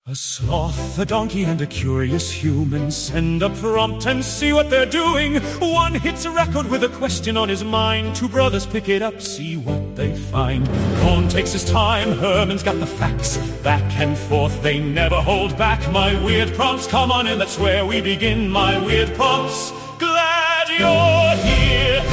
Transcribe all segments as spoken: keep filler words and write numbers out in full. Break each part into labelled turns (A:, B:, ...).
A: A sloth, a donkey, and a curious human send a prompt and see what they're doing. One hits a record with a question on his mind. Two brothers pick it up, see what they find. Corn takes his time, Herman's got the facts. Back and forth, they never hold back. My weird prompts, come on in, that's where we begin. My weird prompts, glad you're here.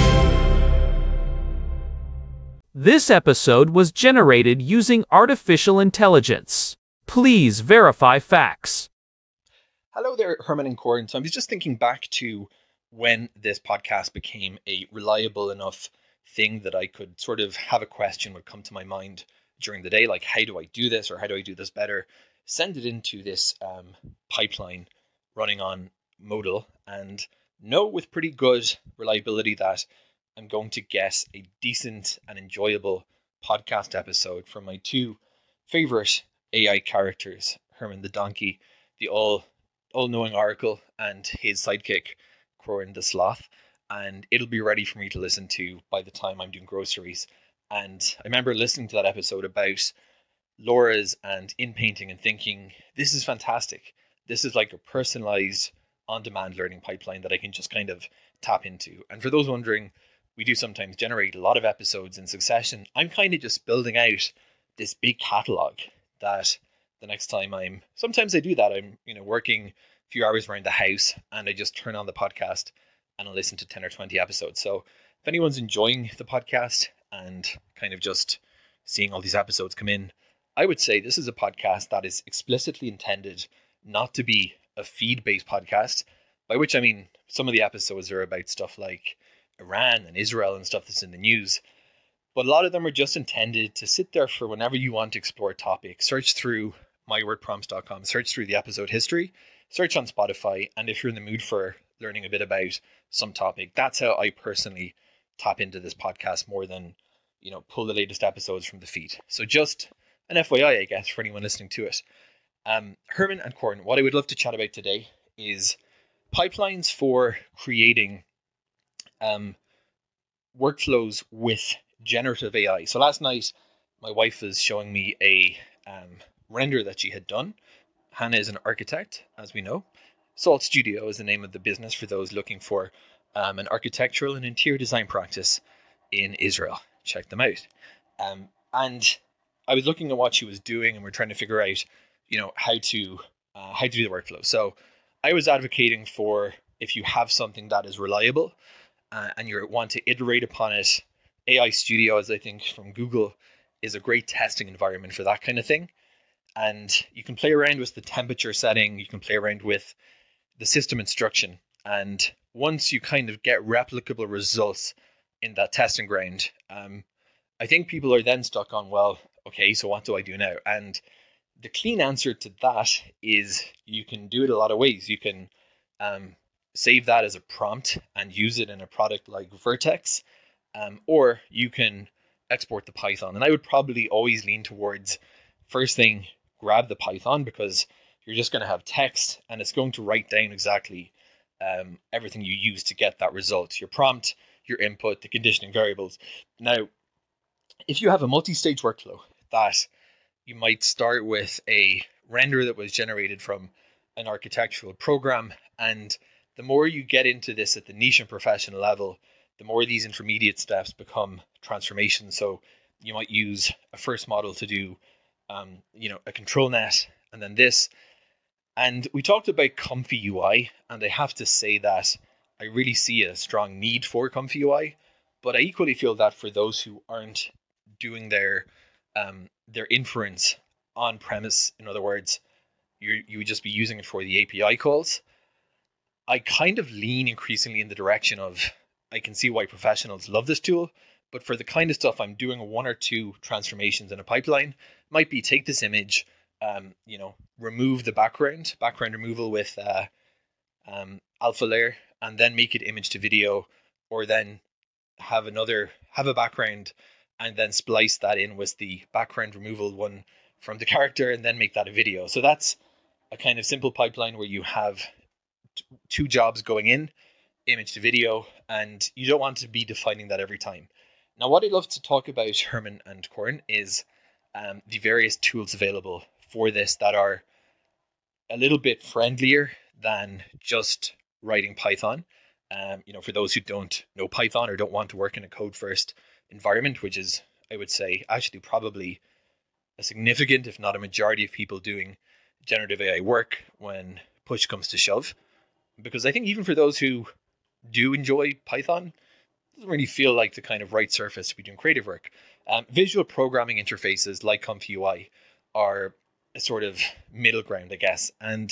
B: This episode was generated using artificial intelligence. Please verify facts.
C: Hello there, Herman and Corn. So I was just thinking back to when this podcast became a reliable enough thing that I could sort of have a question would come to my mind during the day, like how do I do this or how do I do this better? Send it into this um, pipeline running on Modal and know with pretty good reliability that I'm going to get a decent and enjoyable podcast episode from my two favorite A I characters, Herman the donkey, the all all-knowing oracle, and his sidekick, Corn the sloth, and it'll be ready for me to listen to by the time I'm doing groceries. And I remember listening to that episode about Laura's and in-painting and thinking, this is fantastic. This is like a personalized on-demand learning pipeline that I can just kind of tap into. And for those wondering, we do sometimes generate a lot of episodes in succession. I'm kind of just building out this big catalog that the next time I'm, sometimes I do that, I'm, you know, working a few hours around the house and I just turn on the podcast and I listen to ten or twenty episodes. So if anyone's enjoying the podcast and kind of just seeing all these episodes come in, I would say this is a podcast that is explicitly intended not to be a feed-based podcast, by which I mean some of the episodes are about stuff like Iran and Israel and stuff that's in the news. But a lot of them are just intended to sit there for whenever you want to explore a topic. Search through my word prompts dot com, search through the episode history, search on Spotify, and if you're in the mood for learning a bit about some topic, that's how I personally tap into this podcast more than, you know, pull the latest episodes from the feed. So just an F Y I, I guess, for anyone listening to it. Um, Herman and Corn, what I would love to chat about today is pipelines for creating um, workflows with generative A I. So last night, my wife was showing me a um, render that she had done. Hannah is an architect, as we know. Salt Studio is the name of the business for those looking for um, an architectural and interior design practice in Israel. Check them out. Um, and I was looking at what she was doing, and we're trying to figure out, you know, how to uh, how to do the workflow. So I was advocating for, if you have something that is reliable uh, and you want to iterate upon it, A I Studio, as I think from Google, is a great testing environment for that kind of thing. And you can play around with the temperature setting, you can play around with the system instruction. And once you kind of get replicable results in that testing ground, um, I think people are then stuck on, well, okay, so what do I do now? And the clean answer to that is you can do it a lot of ways. You can um, save that as a prompt and use it in a product like Vertex. Um, or you can export the Python. And I would probably always lean towards, first thing, grab the Python, because you're just going to have text and it's going to write down exactly um, everything you use to get that result. Your prompt, your input, the conditioning variables. Now, if you have a multi-stage workflow that you might start with a render that was generated from an architectural program, and the more you get into this at the niche and professional level, the more these intermediate steps become transformations. So you might use a first model to do, um, you know, a control net, and then this. And we talked about Comfy U I, and I have to say that I really see a strong need for Comfy U I, but I equally feel that for those who aren't doing their um, their inference on premise, in other words, you you would just be using it for the A P I calls, I kind of lean increasingly in the direction of, I can see why professionals love this tool, but for the kind of stuff I'm doing one or two transformations in a pipeline, might be take this image, um, you know, remove the background, background removal with uh, um, alpha layer, and then make it image to video, or then have another, have a background and then splice that in with the background removal one from the character and then make that a video. So that's a kind of simple pipeline where you have t- two jobs going in, image to video, and you don't want to be defining that every time. Now, what I'd love to talk about, Herman and Corn, is um, the various tools available for this that are a little bit friendlier than just writing Python. Um, you know, for those who don't know Python or don't want to work in a code-first environment, which is, I would say, actually probably a significant, if not a majority of people doing generative A I work when push comes to shove. Because I think even for those who do enjoy Python, it doesn't really feel like the kind of right surface to be doing creative work. Um, visual programming interfaces like Comfy U I are a sort of middle ground, I guess. And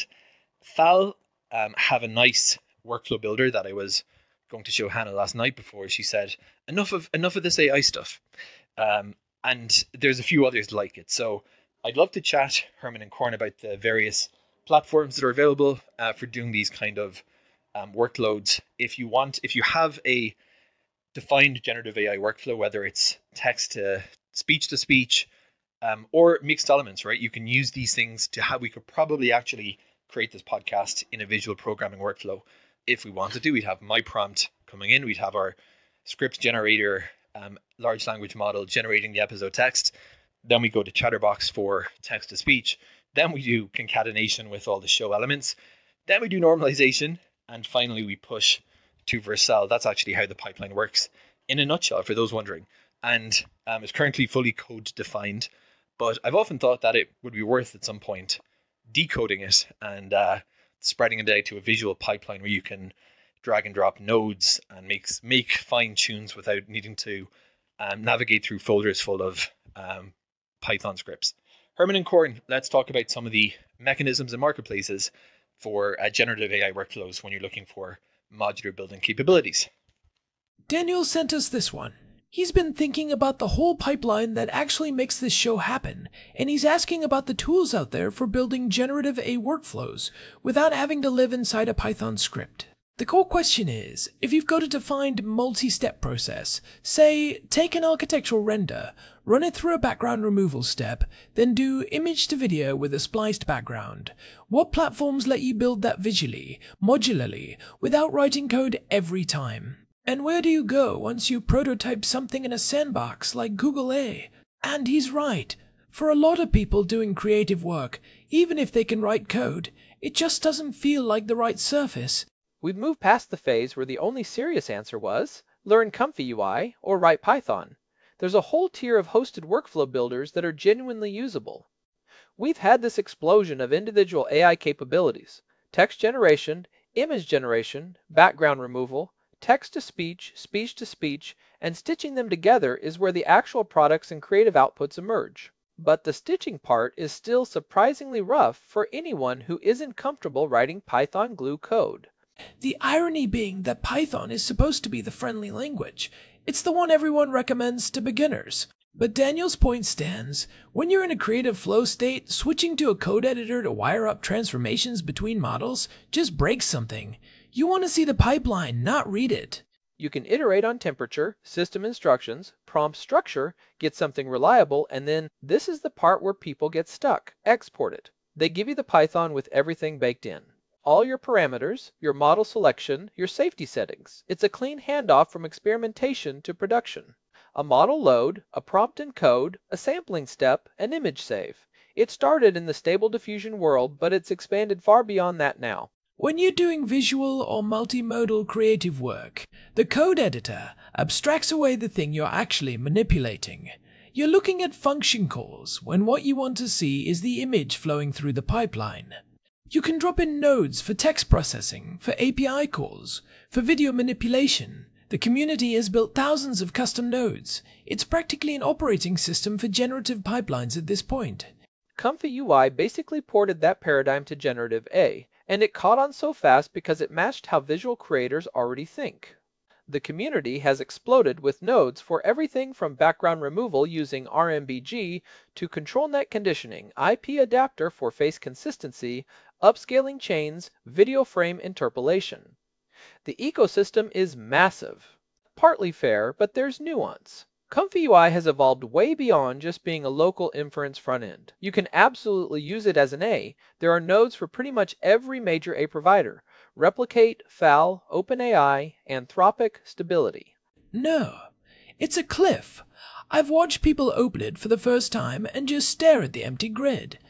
C: Fal um, have a nice workflow builder that I was going to show Hannah last night before she said, enough of enough of this A I stuff. Um, and there's a few others like it. So I'd love to chat, Herman and Corn, about the various platforms that are available uh, for doing these kind of um, workloads. If you want, if you have a defined generative A I workflow, whether it's text to speech to speech um, or mixed elements, right? You can use these things to how we could probably actually create this podcast in a visual programming workflow. If we wanted to, we'd have my prompt coming in. We'd have our script generator, um, large language model generating the episode text. Then we go to Chatterbox for text to speech. Then we do concatenation with all the show elements. Then we do normalization. And finally, we push to Vercel. That's actually how the pipeline works in a nutshell, for those wondering. And um, it's currently fully code defined. But I've often thought that it would be worth at some point decoding it and uh, spreading it out to a visual pipeline where you can drag and drop nodes and make, make fine tunes without needing to um, navigate through folders full of um, Python scripts. Herman and Corn, let's talk about some of the mechanisms and marketplaces for uh, generative A I workflows when you're looking for modular building capabilities.
D: Daniel sent us this one. He's been thinking about the whole pipeline that actually makes this show happen, and he's asking about the tools out there for building generative A I workflows without having to live inside a Python script. The core question is, if you've got a defined multi-step process, say, take an architectural render, run it through a background removal step, then do image to video with a spliced background, what platforms let you build that visually, modularly, without writing code every time? And where do you go once you prototype something in a sandbox like Google A? And he's right. For a lot of people doing creative work, even if they can write code, it just doesn't feel like the right surface.
E: We've moved past the phase where the only serious answer was, learn Comfy U I or write Python. There's a whole tier of hosted workflow builders that are genuinely usable. We've had this explosion of individual A I capabilities: text generation, image generation, background removal, text-to-speech, speech-to-speech, and stitching them together is where the actual products and creative outputs emerge. But the stitching part is still surprisingly rough for anyone who isn't comfortable writing Python glue code.
D: The irony being that Python is supposed to be the friendly language. It's the one everyone recommends to beginners. But Daniel's point stands. When you're in a creative flow state, switching to a code editor to wire up transformations between models just breaks something. You want to see the pipeline, not read it.
E: You can iterate on temperature, system instructions, prompt structure, get something reliable, and then this is the part where people get stuck. Export it. They give you the Python with everything baked in. All your parameters, your model selection, your safety settings. It's a clean handoff from experimentation to production. A model load, a prompt encode, a sampling step, an image save. It started in the Stable Diffusion world, but it's expanded far beyond that now.
D: When you're doing visual or multimodal creative work, the code editor abstracts away the thing you're actually manipulating. You're looking at function calls when what you want to see is the image flowing through the pipeline. You can drop in nodes for text processing, for A P I calls, for video manipulation. The community has built thousands of custom nodes. It's practically an operating system for generative pipelines at this point.
E: Comfy U I basically ported that paradigm to generative A, and it caught on so fast because it matched how visual creators already think. The community has exploded with nodes for everything from background removal using R M B G to control net conditioning, I P adapter for face consistency, upscaling chains, video frame interpolation. The ecosystem is massive. Partly fair, but there's nuance. Comfy U I has evolved way beyond just being a local inference front end. You can absolutely use it as an A. There are nodes for pretty much every major A provider: Replicate, Fal, OpenAI, Anthropic, Stability.
D: No, it's a cliff. I've watched people open it for the first time and just stare at the empty grid.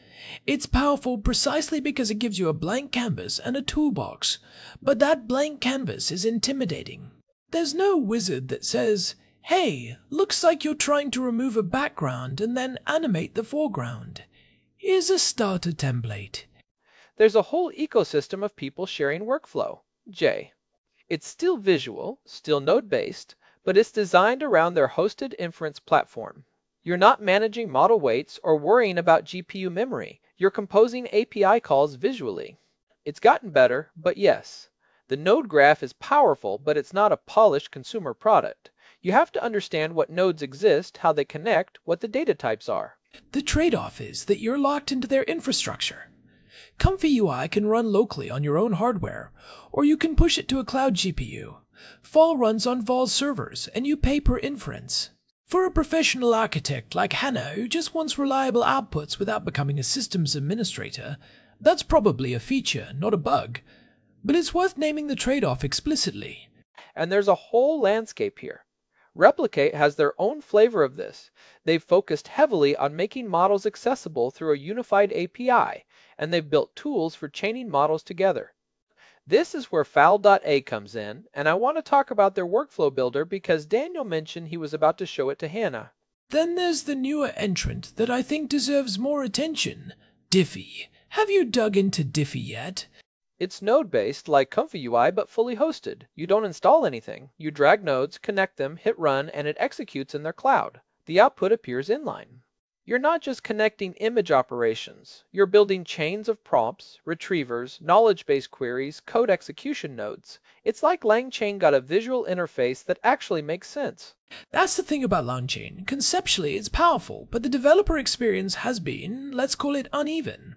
D: It's powerful precisely because it gives you a blank canvas and a toolbox, but that blank canvas is intimidating. There's no wizard that says, "Hey, looks like you're trying to remove a background and then animate the foreground. Here's a starter template."
E: There's a whole ecosystem of people sharing workflow. J. It's still visual, still node-based, but it's designed around their hosted inference platform. You're not managing model weights or worrying about G P U memory. You're composing A P I calls visually. It's gotten better, but yes. The node graph is powerful, but it's not a polished consumer product. You have to understand what nodes exist, how they connect, what the data types are.
D: The trade-off is that you're locked into their infrastructure. Comfy U I can run locally on your own hardware, or you can push it to a cloud G P U. Vol runs on Vol servers, and you pay per inference. For a professional architect like Hannah who just wants reliable outputs without becoming a systems administrator, that's probably a feature, not a bug. But it's worth naming the trade-off explicitly.
E: And there's a whole landscape here. Replicate has their own flavor of this. They've focused heavily on making models accessible through a unified A P I, and they've built tools for chaining models together. This is where Fowl dot A comes in, and I want to talk about their workflow builder because Daniel mentioned he was about to show it to Hannah.
D: Then there's the newer entrant that I think deserves more attention, Diffy. Have you dug into Diffy yet?
E: It's node-based like Comfy U I but fully hosted. You don't install anything. You drag nodes, connect them, hit run, and it executes in their cloud. The output appears inline. You're not just connecting image operations. You're building chains of prompts, retrievers, knowledge-based queries, code execution nodes. It's like LangChain got a visual interface that actually makes sense.
D: That's the thing about LangChain. Conceptually, it's powerful, but the developer experience has been, let's call it, uneven.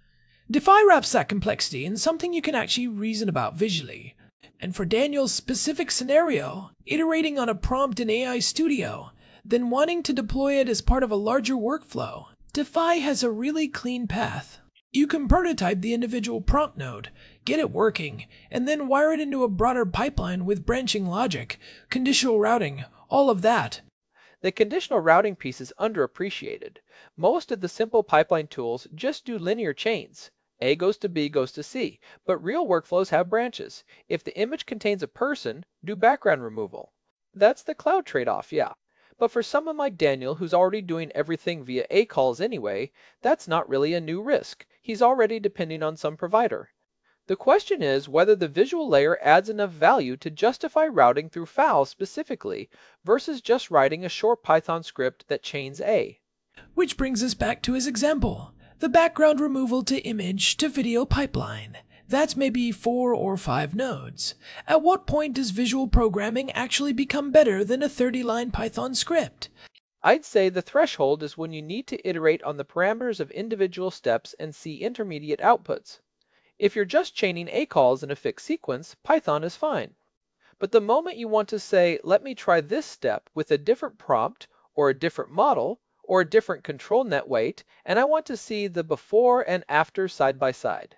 D: Diffy wraps that complexity in something you can actually reason about visually. And for Daniel's specific scenario, iterating on a prompt in A I Studio, then wanting to deploy it as part of a larger workflow, Diffy has a really clean path. You can prototype the individual prompt node, get it working, and then wire it into a broader pipeline with branching logic, conditional routing, all of that.
E: The conditional routing piece is underappreciated. Most of the simple pipeline tools just do linear chains. A goes to B goes to C, but real workflows have branches. If the image contains a person, do background removal. That's the cloud trade-off, yeah. But for someone like Daniel, who's already doing everything via A calls anyway, that's not really a new risk. He's already depending on some provider. The question is whether the visual layer adds enough value to justify routing through Fowl specifically, versus just writing a short Python script that chains A.
D: Which brings us back to his example, the background removal to image to video pipeline. That's maybe four or five nodes. At what point does visual programming actually become better than a thirty-line Python script?
E: I'd say the threshold is when you need to iterate on the parameters of individual steps and see intermediate outputs. If you're just chaining A calls in a fixed sequence, Python is fine. But the moment you want to say, let me try this step with a different prompt, or a different model, or a different control net weight, and I want to see the before and after side by side.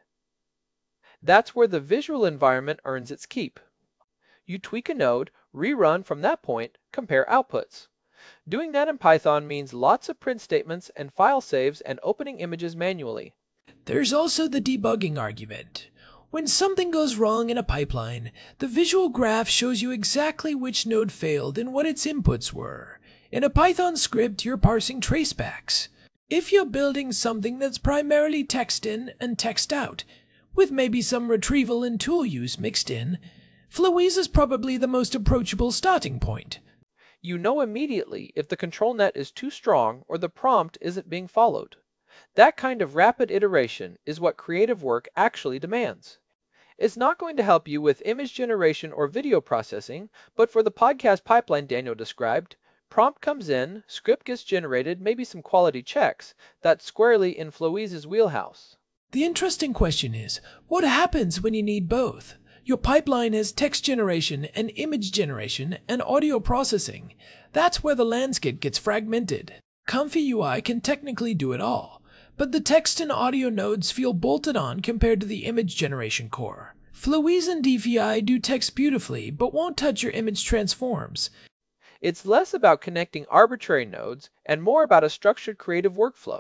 E: That's where the visual environment earns its keep. You tweak a node, rerun from that point, compare outputs. Doing that in Python means lots of print statements and file saves and opening images manually.
D: There's also the debugging argument. When something goes wrong in a pipeline, the visual graph shows you exactly which node failed and what its inputs were. In a Python script, you're parsing tracebacks. If you're building something that's primarily text in and text out, with maybe some retrieval and tool use mixed in, Flowiz is probably the most approachable starting point.
E: You know immediately if the control net is too strong or the prompt isn't being followed. That kind of rapid iteration is what creative work actually demands. It's not going to help you with image generation or video processing, but for the podcast pipeline Daniel described, prompt comes in, script gets generated, maybe some quality checks. That's squarely in Flowiz's wheelhouse.
D: The interesting question is, what happens when you need both? Your pipeline has text generation and image generation and audio processing. That's where the landscape gets fragmented. Comfy U I can technically do it all, but the text and audio nodes feel bolted on compared to the image generation core. Flowiz and Diffy do text beautifully, but won't touch your image transforms.
E: It's less about connecting arbitrary nodes and more about a structured creative workflow.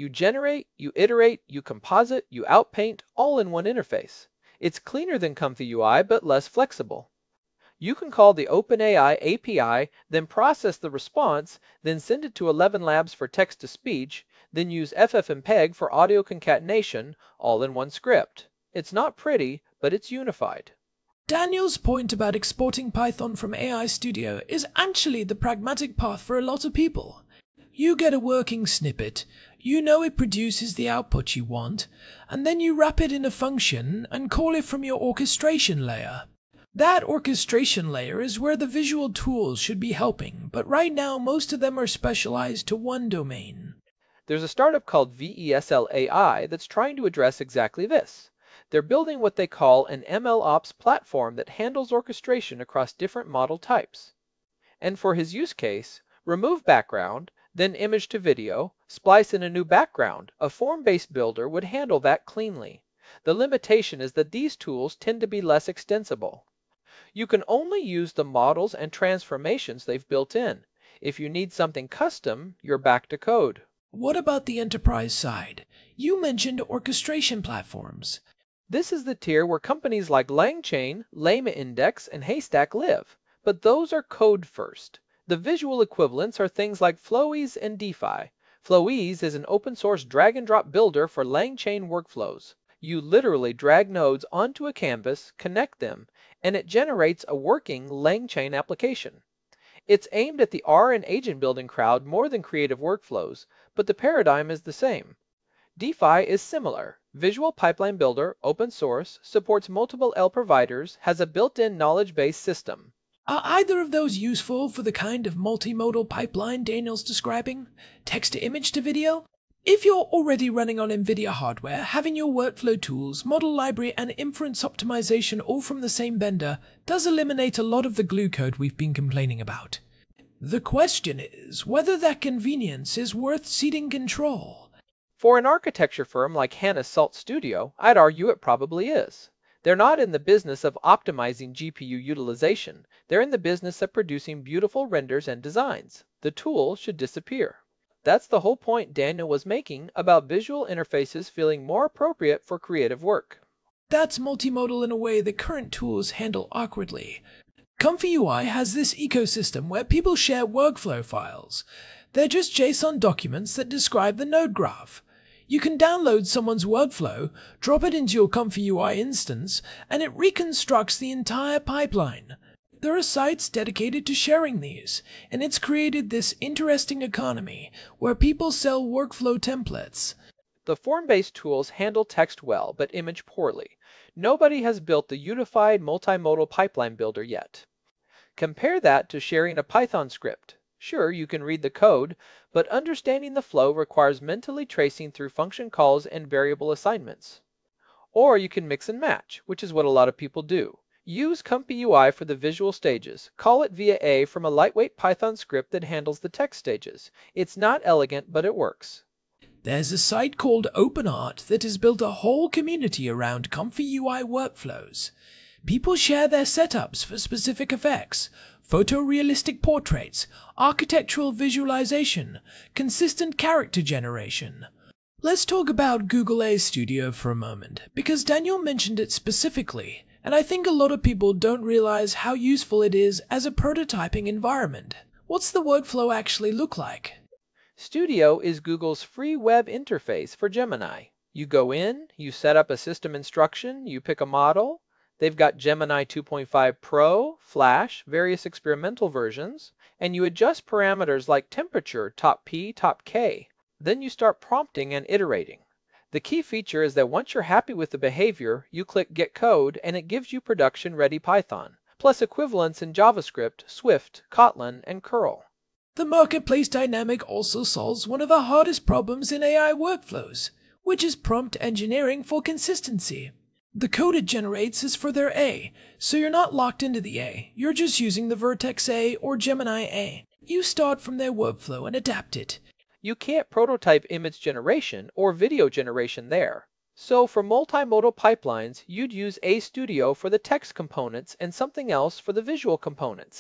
E: You generate, you iterate, you composite, you outpaint, all in one interface. It's cleaner than Comfy U I, but less flexible. You can call the OpenAI A P I, then process the response, then send it to Eleven Labs for text-to-speech, then use FFmpeg for audio concatenation, all in one script. It's not pretty, but it's unified.
D: Daniel's point about exporting Python from A I Studio is actually the pragmatic path for a lot of people. You get a working snippet, you know it produces the output you want, and then you wrap it in a function and call it from your orchestration layer. That orchestration layer is where the visual tools should be helping, but right now most of them are specialized to one domain.
E: There's a startup called V E S L A I that's trying to address exactly this. They're building what they call an MLOps platform that handles orchestration across different model types. And for his use case, remove background, then image to video, splice in a new background. A form-based builder would handle that cleanly. The limitation is that these tools tend to be less extensible. You can only use the models and transformations they've built in. If you need something custom, you're back to code.
D: What about the enterprise side? You mentioned orchestration platforms.
E: This is the tier where companies like LangChain, LlamaIndex, and Haystack live, but those are code first. The visual equivalents are things like Flowease and DeFi. Flowease is an open-source drag-and-drop builder for LangChain workflows. You literally drag nodes onto a canvas, connect them, and it generates a working LangChain application. It's aimed at the R and agent building crowd more than creative workflows, but the paradigm is the same. DeFi is similar. Visual Pipeline Builder, open source, supports multiple L providers, has a built-in knowledge-based system.
D: Are either of those useful for the kind of multimodal pipeline Daniel's describing? Text to image to video? If you're already running on NVIDIA hardware, having your workflow tools, model library, and inference optimization all from the same vendor does eliminate a lot of the glue code we've been complaining about. The question is whether that convenience is worth ceding control.
E: For an architecture firm like Hannah's Salt Studio, I'd argue it probably is. They're not in the business of optimizing G P U utilization. They're in the business of producing beautiful renders and designs. The tool should disappear. That's the whole point Daniel was making about visual interfaces feeling more appropriate for creative work.
D: That's multimodal in a way that current tools handle awkwardly. Comfy U I has this ecosystem where people share workflow files. They're just JSON documents that describe the node graph. You can download someone's workflow, drop it into your Comfy U I instance, and it reconstructs the entire pipeline. There are sites dedicated to sharing these, and it's created this interesting economy where people sell workflow templates.
E: The form-based tools handle text well, but image poorly. Nobody has built the unified multimodal pipeline builder yet. Compare that to sharing a Python script. Sure, you can read the code, but understanding the flow requires mentally tracing through function calls and variable assignments. Or you can mix and match, which is what a lot of people do. Use Comfy U I for the visual stages. Call it via A from a lightweight Python script that handles the text stages. It's not elegant, but it works.
D: There's a site called OpenArt that has built a whole community around Comfy U I workflows. People share their setups for specific effects, photorealistic portraits, architectural visualization, consistent character generation. Let's talk about Google A Studio for a moment, because Daniel mentioned it specifically, and I think a lot of people don't realize how useful it is as a prototyping environment. What's the workflow actually look like?
E: Studio is Google's free web interface for Gemini. You go in, you set up a system instruction, you pick a model. They've got Gemini two point five Pro, Flash, various experimental versions, and you adjust parameters like temperature, top P, top K. Then you start prompting and iterating. The key feature is that once you're happy with the behavior, you click Get Code and it gives you production-ready Python, plus equivalents in JavaScript, Swift, Kotlin, and curl.
D: The marketplace dynamic also solves one of the hardest problems in A I workflows, which is prompt engineering for consistency. The code it generates is for their A, so you're not locked into the A, you're just using the Vertex A or Gemini A. You start from their workflow and adapt it.
E: You can't prototype image generation or video generation there. So for multimodal pipelines, you'd use A Studio for the text components and something else for the visual components.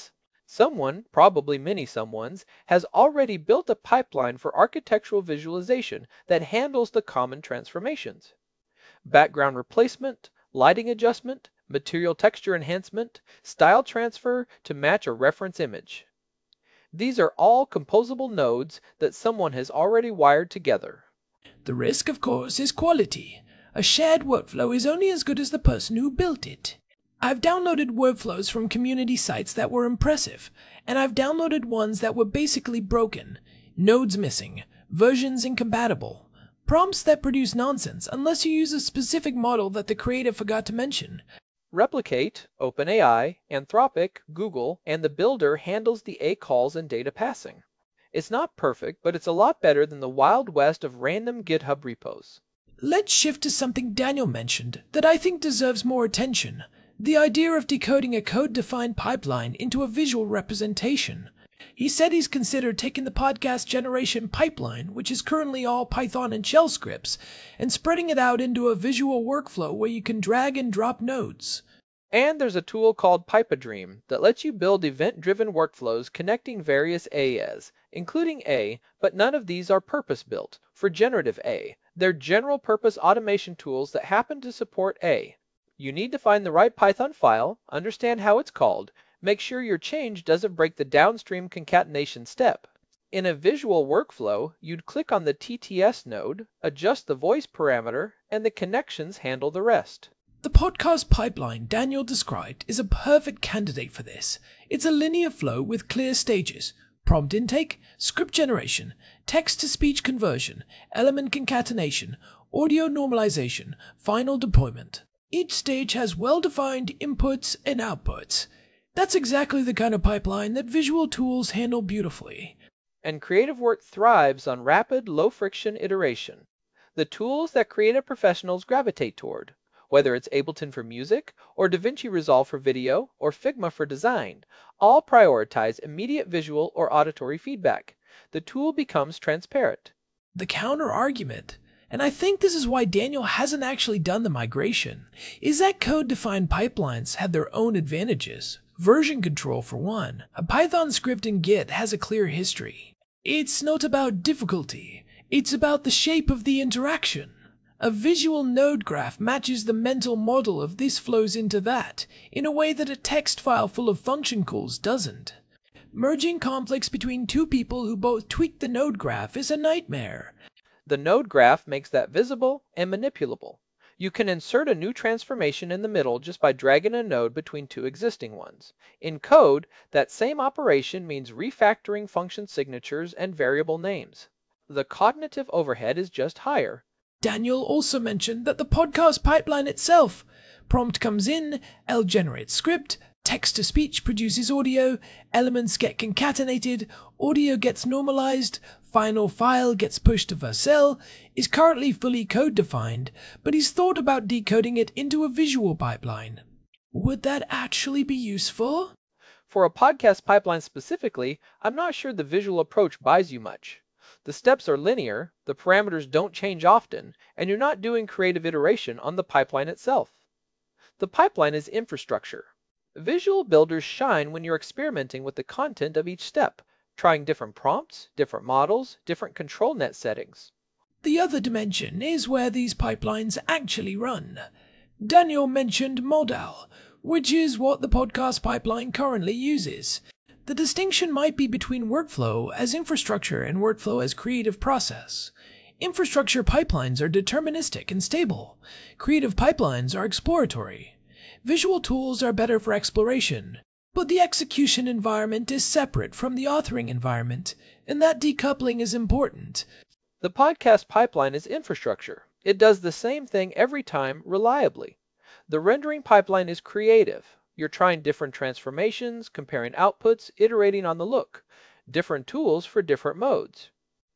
E: Someone, probably many someones, has already built a pipeline for architectural visualization that handles the common transformations. Background replacement, lighting adjustment, material texture enhancement, style transfer to match a reference image. These are all composable nodes that someone has already wired together.
D: The risk, of course, is quality. A shared workflow is only as good as the person who built it. I've downloaded workflows from community sites that were impressive, and I've downloaded ones that were basically broken, nodes missing, versions incompatible, prompts that produce nonsense unless you use a specific model that the creator forgot to mention.
E: Replicate, OpenAI, Anthropic, Google, and the builder handles the A calls and data passing. It's not perfect, but it's a lot better than the Wild West of random GitHub repos.
D: Let's shift to something Daniel mentioned that I think deserves more attention. The idea of decoding a code-defined pipeline into a visual representation. He said he's considered taking the podcast generation pipeline, which is currently all Python and shell scripts, and spreading it out into a visual workflow where you can drag and drop nodes.
E: And there's a tool called Pipedream that lets you build event-driven workflows connecting various A Is, including A, but none of these are purpose-built for generative A. They're general-purpose automation tools that happen to support A. You need to find the right Python file, understand how it's called, make sure your change doesn't break the downstream concatenation step. In a visual workflow, you'd click on the T T S node, adjust the voice parameter, and the connections handle the rest.
D: The podcast pipeline Daniel described is a perfect candidate for this. It's a linear flow with clear stages: prompt intake, script generation, text-to-speech conversion, element concatenation, audio normalization, final deployment. Each stage has well-defined inputs and outputs. That's exactly the kind of pipeline that visual tools handle beautifully.
E: And creative work thrives on rapid, low-friction iteration. The tools that creative professionals gravitate toward, whether it's Ableton for music, or DaVinci Resolve for video, or Figma for design, all prioritize immediate visual or auditory feedback. The tool becomes transparent.
D: The counter-argument, and I think this is why Daniel hasn't actually done the migration, is that code-defined pipelines have their own advantages. Version control, for one. A Python script in Git has a clear history. It's not about difficulty. It's about the shape of the interaction. A visual node graph matches the mental model of this flows into that, in a way that a text file full of function calls doesn't. Merging conflicts between two people who both tweak the node graph is a nightmare.
E: The node graph makes that visible and manipulable. You can insert a new transformation in the middle just by dragging a node between two existing ones. In code, that same operation means refactoring function signatures and variable names. The cognitive overhead is just higher.
D: Daniel also mentioned that the podcast pipeline itself, prompt comes in, L generates script, text-to-speech produces audio, elements get concatenated, audio gets normalized, final file gets pushed to Vercel, is currently fully code-defined, but he's thought about decoding it into a visual pipeline. Would that actually be useful?
E: For a podcast pipeline specifically, I'm not sure the visual approach buys you much. The steps are linear, the parameters don't change often, and you're not doing creative iteration on the pipeline itself. The pipeline is infrastructure. Visual builders shine when you're experimenting with the content of each step, trying different prompts, different models, different control net settings.
D: The other dimension is where these pipelines actually run. Daniel mentioned Modal, which is what the podcast pipeline currently uses. The distinction might be between workflow as infrastructure and workflow as creative process. Infrastructure pipelines are deterministic and stable. Creative pipelines are exploratory. Visual tools are better for exploration, but the execution environment is separate from the authoring environment, and that decoupling is important.
E: The podcast pipeline is infrastructure. It does the same thing every time reliably. The rendering pipeline is creative. You're trying different transformations, comparing outputs, iterating on the look. Different tools for different modes.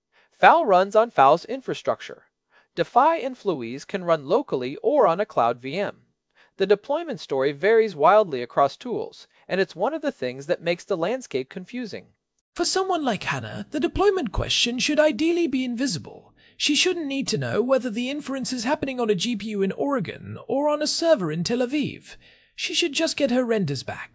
E: F A L runs on F A L's infrastructure. Defy and Fluise can run locally or on a cloud V M. The deployment story varies wildly across tools, and it's one of the things that makes the landscape confusing.
D: For someone like Hannah, the deployment question should ideally be invisible. She shouldn't need to know whether the inference is happening on a G P U in Oregon or on a server in Tel Aviv. She should just get her renders back.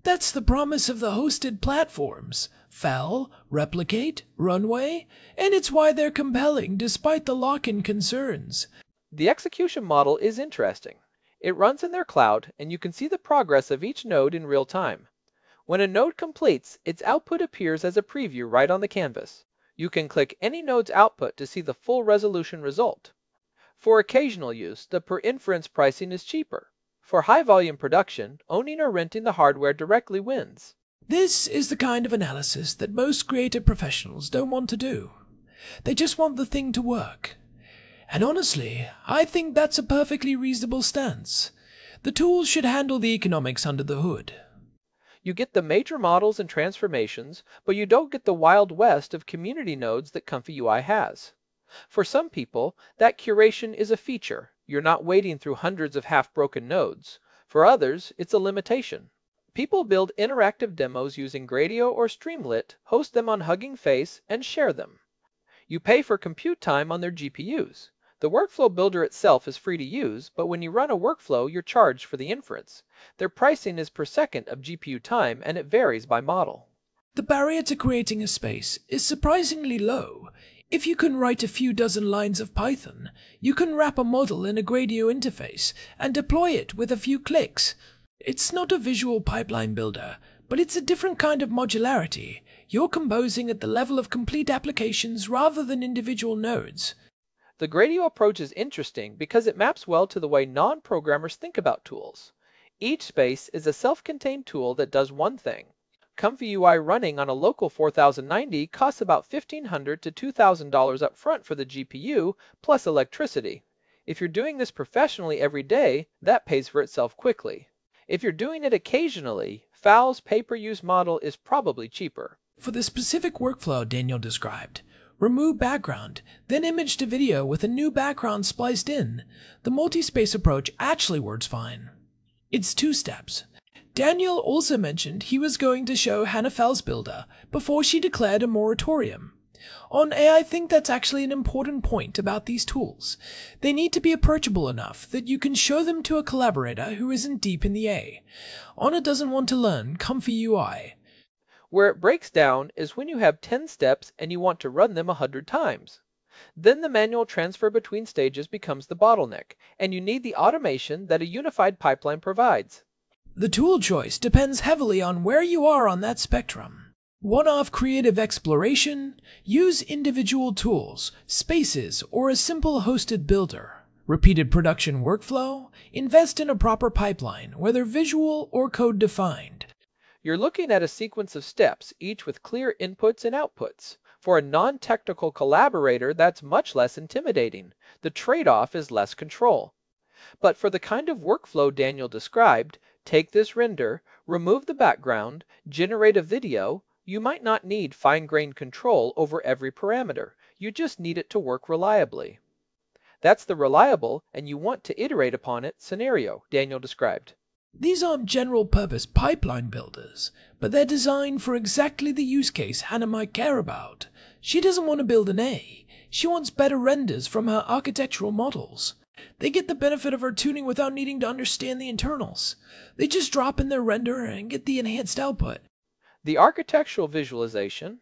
D: That's the promise of the hosted platforms. Fell, Replicate, Runway, and it's why they're compelling despite the lock-in concerns.
E: The execution model is interesting. It runs in their cloud, and you can see the progress of each node in real time. When a node completes, its output appears as a preview right on the canvas. You can click any node's output to see the full resolution result. For occasional use, the per-inference pricing is cheaper. For high-volume production, owning or renting the hardware directly wins.
D: This is the kind of analysis that most creative professionals don't want to do. They just want the thing to work. And honestly, I think that's a perfectly reasonable stance. The tools should handle the economics under the hood.
E: You get the major models and transformations, but you don't get the wild west of community nodes that Comfy U I has. For some people, that curation is a feature. You're not wading through hundreds of half-broken nodes. For others, it's a limitation. People build interactive demos using Gradio or Streamlit, host them on Hugging Face, and share them. You pay for compute time on their G P Us. The workflow builder itself is free to use, but when you run a workflow, you're charged for the inference. Their pricing is per second of G P U time, and it varies by model.
D: The barrier to creating a space is surprisingly low. If you can write a few dozen lines of Python, you can wrap a model in a Gradio interface and deploy it with a few clicks. It's not a visual pipeline builder, but it's a different kind of modularity. You're composing at the level of complete applications rather than individual nodes.
E: The Gradio approach is interesting because it maps well to the way non-programmers think about tools. Each space is a self-contained tool that does one thing. Comfy U I running on a local four thousand ninety costs about fifteen hundred dollars to two thousand dollars up front for the G P U plus electricity. If you're doing this professionally every day, that pays for itself quickly. If you're doing it occasionally, Fowl's pay-per-use model is probably cheaper.
D: For the specific workflow Daniel described, remove background, then image to video with a new background spliced in. The multi-space approach actually works fine. It's two steps. Daniel also mentioned he was going to show Hannah Fowl's Builder before she declared a moratorium. On A, I think that's actually an important point about these tools. They need to be approachable enough that you can show them to a collaborator who isn't deep in the A. Anna doesn't want to learn Comfy U I.
E: Where it breaks down is when you have ten steps and you want to run them a hundred times. Then the manual transfer between stages becomes the bottleneck, and you need the automation that a unified pipeline provides.
D: The tool choice depends heavily on where you are on that spectrum. One-off creative exploration, use individual tools, spaces, or a simple hosted builder. Repeated production workflow, invest in a proper pipeline, whether visual or code-defined.
E: You're looking at a sequence of steps, each with clear inputs and outputs. For a non-technical collaborator, that's much less intimidating. The trade-off is less control. But for the kind of workflow Daniel described, take this render, remove the background, generate a video, you might not need fine-grained control over every parameter. You just need it to work reliably. That's the reliable, and you want to iterate upon it, scenario Daniel described.
D: These aren't general-purpose pipeline builders, but they're designed for exactly the use case Hannah might care about. She doesn't want to build an A. She wants better renders from her architectural models. They get the benefit of her tuning without needing to understand the internals. They just drop in their render and get the enhanced output.
E: The architectural visualization,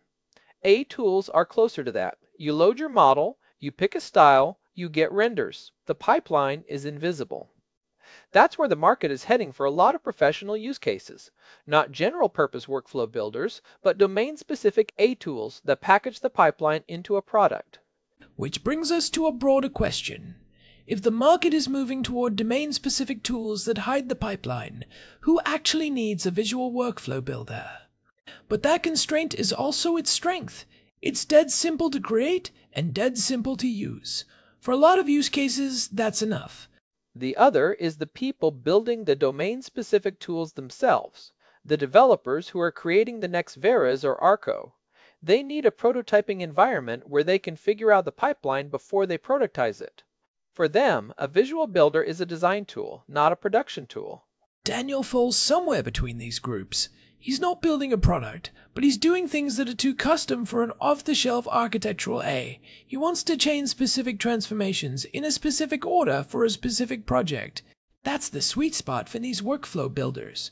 E: A tools are closer to that. You load your model, you pick a style, you get renders. The pipeline is invisible. That's where the market is heading for a lot of professional use cases. Not general-purpose workflow builders, but domain-specific A tools that package the pipeline into a product.
D: Which brings us to a broader question. If the market is moving toward domain-specific tools that hide the pipeline, who actually needs a visual workflow builder? But that constraint is also its strength. It's dead simple to create and dead simple to use. For a lot of use cases, that's enough.
E: The other is the people building the domain-specific tools themselves, the developers who are creating the next Veras or Arco. They need a prototyping environment where they can figure out the pipeline before they productize it. For them, a visual builder is a design tool, not a production tool.
D: Daniel falls somewhere between these groups. He's not building a product, but he's doing things that are too custom for an off-the-shelf architectural A. He wants to chain specific transformations in a specific order for a specific project. That's the sweet spot for these workflow builders.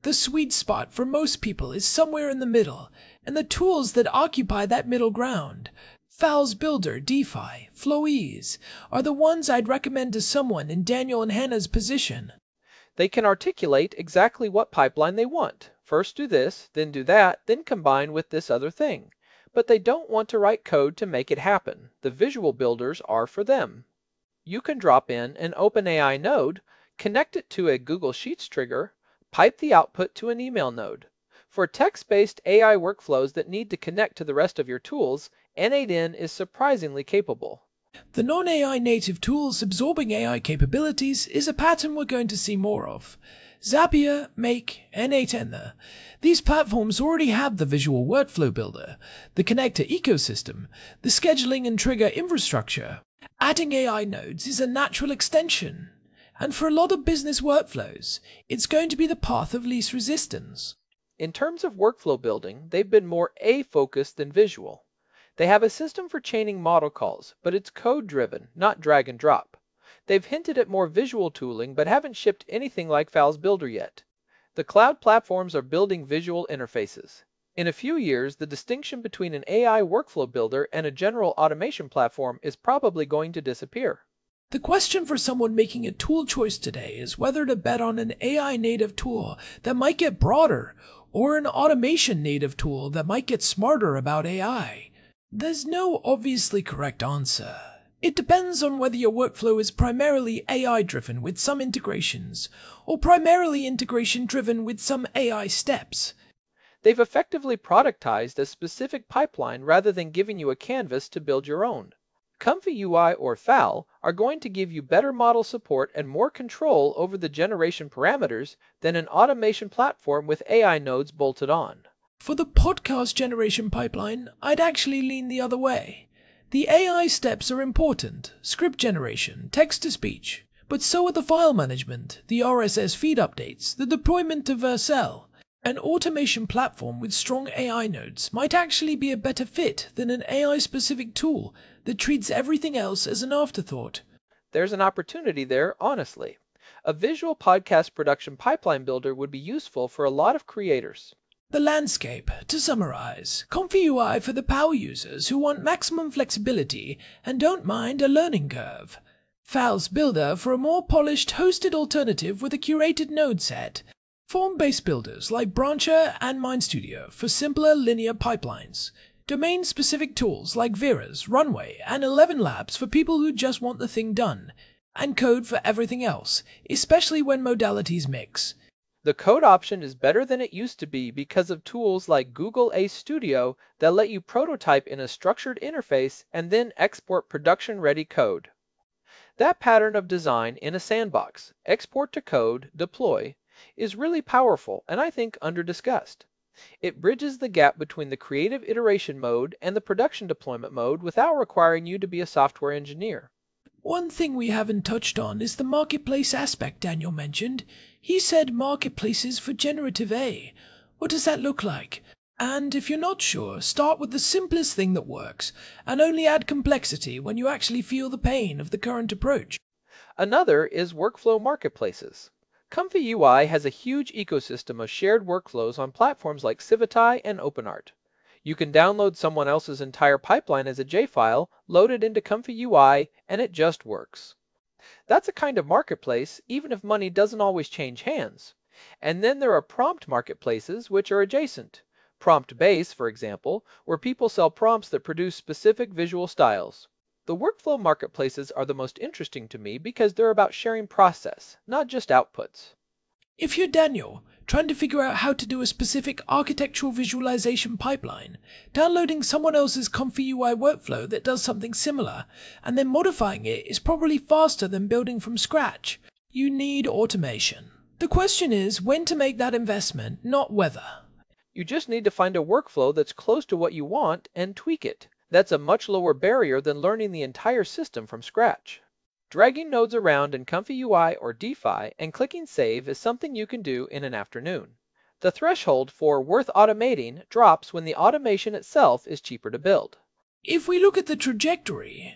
D: The sweet spot for most people is somewhere in the middle, and the tools that occupy that middle ground, Fowls Builder, DeFi, Floease, are the ones I'd recommend to someone in Daniel and Hannah's position.
E: They can articulate exactly what pipeline they want. First do this, then do that, then combine with this other thing. But they don't want to write code to make it happen. The visual builders are for them. You can drop in an OpenAI node, connect it to a Google Sheets trigger, pipe the output to an email node. For text-based A I workflows that need to connect to the rest of your tools, N eight N is surprisingly capable.
D: The non-A I native tools absorbing A I capabilities is a pattern we're going to see more of. Zapier, Make, N eight N. These platforms already have the visual workflow builder, the connector ecosystem, the scheduling and trigger infrastructure. Adding A I nodes is a natural extension, and for a lot of business workflows, it's going to be the path of least resistance.
E: In terms of workflow building, they've been more A-focused than visual. They have a system for chaining model calls, but it's code-driven, not drag and drop. They've hinted at more visual tooling, but haven't shipped anything like Fowls Builder yet. The cloud platforms are building visual interfaces. In a few years, the distinction between an A I workflow builder and a general automation platform is probably going to disappear.
D: The question for someone making a tool choice today is whether to bet on an A I native tool that might get broader or an automation native tool that might get smarter about A I. There's no obviously correct answer. It depends on whether your workflow is primarily A I-driven with some integrations, or primarily integration-driven with some A I steps.
E: They've effectively productized a specific pipeline rather than giving you a canvas to build your own. Comfy U I or Fowl are going to give you better model support and more control over the generation parameters than an automation platform with A I nodes bolted on.
D: For the podcast generation pipeline, I'd actually lean the other way. The A I steps are important, script generation, text-to-speech, but so are the file management, the R S S feed updates, the deployment to Vercel. An automation platform with strong A I nodes might actually be a better fit than an A I-specific tool that treats everything else as an afterthought.
E: There's an opportunity there, honestly. A visual podcast production pipeline builder would be useful for a lot of creators.
D: The landscape, to summarize, Comfy U I for the power users who want maximum flexibility and don't mind a learning curve. Fowls Builder for a more polished hosted alternative with a curated node set. Form-based builders like Brancher and MindStudio for simpler linear pipelines. Domain-specific tools like Vera's, Runway, and Eleven Labs for people who just want the thing done. And code for everything else, especially when modalities mix.
E: The code option is better than it used to be because of tools like Google A Studio that let you prototype in a structured interface and then export production-ready code. That pattern of design in a sandbox, export to code, deploy, is really powerful and I think under-discussed. It bridges the gap between the creative iteration mode and the production deployment mode without requiring you to be a software engineer.
D: One thing we haven't touched on is the marketplace aspect Daniel mentioned. He said marketplaces for generative A. What does that look like? And if you're not sure, start with the simplest thing that works, and only add complexity when you actually feel the pain of the current approach.
E: Another is workflow marketplaces. Comfy U I has a huge ecosystem of shared workflows on platforms like Civitai and OpenArt. You can download someone else's entire pipeline as a J file, load it into Comfy U I, and it just works. That's a kind of marketplace, even if money doesn't always change hands. And then there are prompt marketplaces, which are adjacent. PromptBase, for example, where people sell prompts that produce specific visual styles. The workflow marketplaces are the most interesting to me because they're about sharing process, not just outputs.
D: If you're Daniel, trying to figure out how to do a specific architectural visualization pipeline, downloading someone else's Comfy U I workflow that does something similar, and then modifying it is probably faster than building from scratch. You need automation. The question is when to make that investment, not whether.
E: You just need to find a workflow that's close to what you want and tweak it. That's a much lower barrier than learning the entire system from scratch. Dragging nodes around in Comfy U I or DeFi and clicking Save is something you can do in an afternoon. The threshold for worth automating drops when the automation itself is cheaper to build.
D: If we look at the trajectory,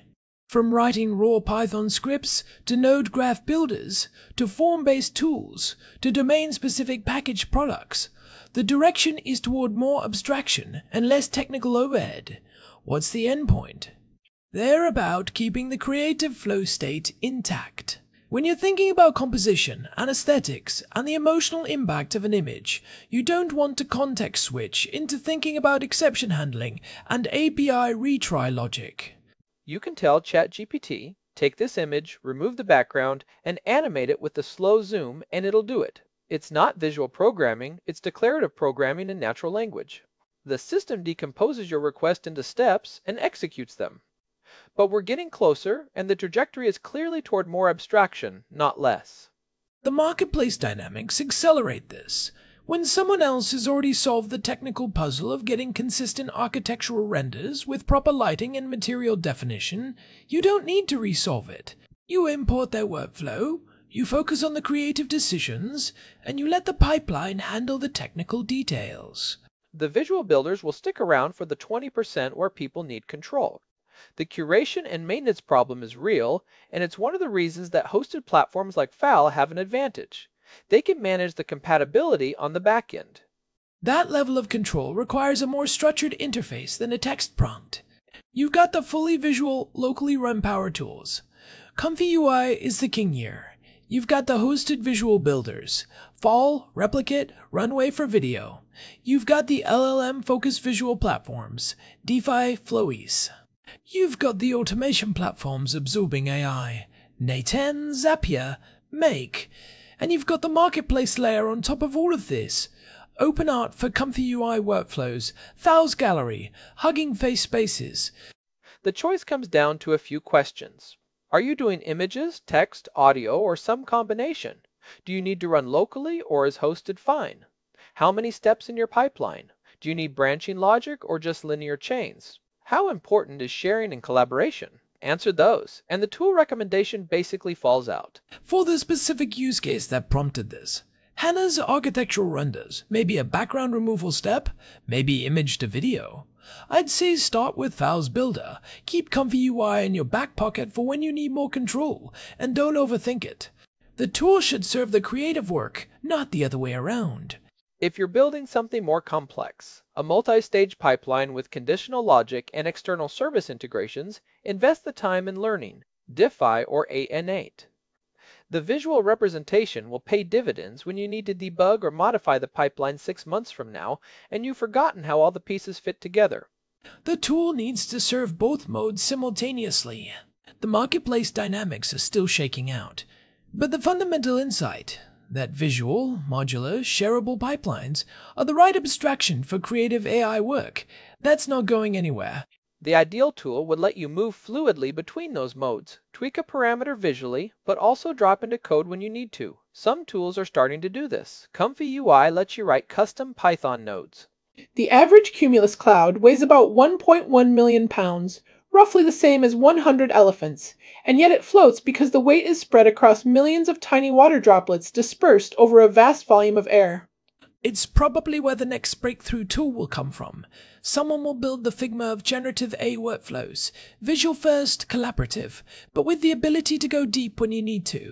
D: From writing raw Python scripts, to node graph builders, to form-based tools, to domain-specific packaged products, the direction is toward more abstraction and less technical overhead. What's the end point? They're about keeping the creative flow state intact. When you're thinking about composition and aesthetics and the emotional impact of an image, you don't want to context switch into thinking about exception handling and A P I retry logic.
E: You can tell ChatGPT, take this image, remove the background, and animate it with the slow zoom, and it'll do it. It's not visual programming, it's declarative programming in natural language. The system decomposes your request into steps and executes them. But we're getting closer, and the trajectory is clearly toward more abstraction, not less.
D: The marketplace dynamics accelerate this. When someone else has already solved the technical puzzle of getting consistent architectural renders with proper lighting and material definition, you don't need to resolve it. You import their workflow, you focus on the creative decisions, and you let the pipeline handle the technical details.
E: The visual builders will stick around for the twenty percent where people need control. The curation and maintenance problem is real, and it's one of the reasons that hosted platforms like F A L have an advantage. They can manage the compatibility on the back end.
D: That level of control requires a more structured interface than a text prompt. You've got the fully visual, locally run power tools. Comfy U I is the king here. You've got the hosted visual builders, Fall, Replicate, Runway for video. You've got the L L M-focused visual platforms, DeFi, Flowies. You've got the automation platforms absorbing A I, Naten, Zapier, Make. And you've got the marketplace layer on top of all of this. OpenArt for Comfy U I workflows, Thaus Gallery, Hugging Face Spaces.
E: The choice comes down to a few questions. Are you doing images, text, audio, or some combination? Do you need to run locally, or is hosted fine? How many steps in your pipeline? Do you need branching logic or just linear chains? How important is sharing and collaboration? Answer those, and the tool recommendation basically falls out.
D: For the specific use case that prompted this, Hannah's architectural renders, maybe a background removal step, maybe image to video. I'd say start with Thaus Builder, keep Comfy U I in your back pocket for when you need more control, and don't overthink it. The tool should serve the creative work, not the other way around.
E: If you're building something more complex, a multi-stage pipeline with conditional logic and external service integrations, invest the time in learning Diffy or eight N eight. The visual representation will pay dividends when you need to debug or modify the pipeline six months from now and you've forgotten how all the pieces fit together.
D: The tool needs to serve both modes simultaneously. The marketplace dynamics are still shaking out, but the fundamental insight that visual, modular, shareable pipelines are the right abstraction for creative A I work, that's not going anywhere.
E: The ideal tool would let you move fluidly between those modes, tweak a parameter visually, but also drop into code when you need to. Some tools are starting to do this. Comfy U I lets you write custom Python nodes.
F: The average Cumulus cloud weighs about one point one million pounds, roughly the same as one hundred elephants, and yet it floats because the weight is spread across millions of tiny water droplets dispersed over a vast volume of air.
D: It's probably where the next breakthrough tool will come from. Someone will build the Figma of generative A I workflows, visual first, collaborative, but with the ability to go deep when you need to.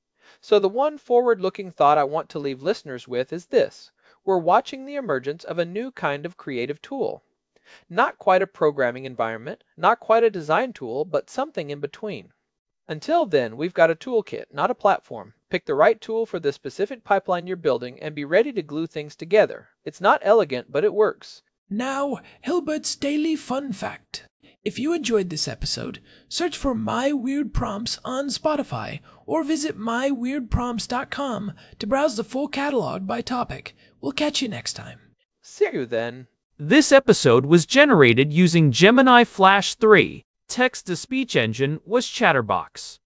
E: So the one forward-looking thought I want to leave listeners with is this. We're watching the emergence of a new kind of creative tool. Not quite a programming environment, not quite a design tool, but something in between. Until then, we've got a toolkit, not a platform. Pick the right tool for the specific pipeline you're building and be ready to glue things together. It's not elegant, but it works.
D: Now, Hilbert's Daily Fun Fact. If you enjoyed this episode, search for My Weird Prompts on Spotify or visit my weird prompts dot com to browse the full catalog by topic. We'll catch you next time.
E: See you then.
B: This episode was generated using Gemini Flash three. Text-to-speech engine was Chatterbox.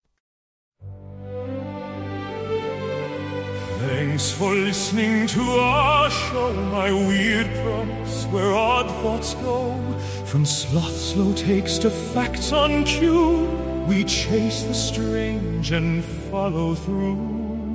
A: Thanks for listening to our show, My Weird Prompts, where odd thoughts go. From sloth slow takes to facts on cue, we chase the strange and follow through.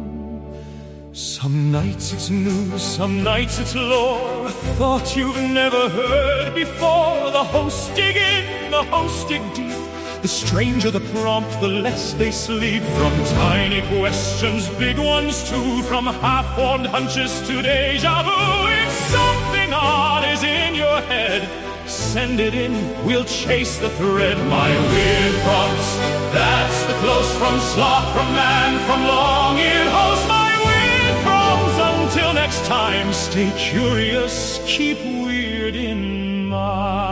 A: Some nights it's news, some nights it's lore, a thought you've never heard before. The hosts dig in, the hosts dig deep, The stranger the prompt, the less they sleep. From tiny questions, big ones too, from half-formed hunches to deja vu. If something odd is in your head, send it in, we'll chase the thread. My weird prompts, that's the close from sloth, from man, from long-eared host. My weird prompts, until next time, stay curious, keep weird in mind.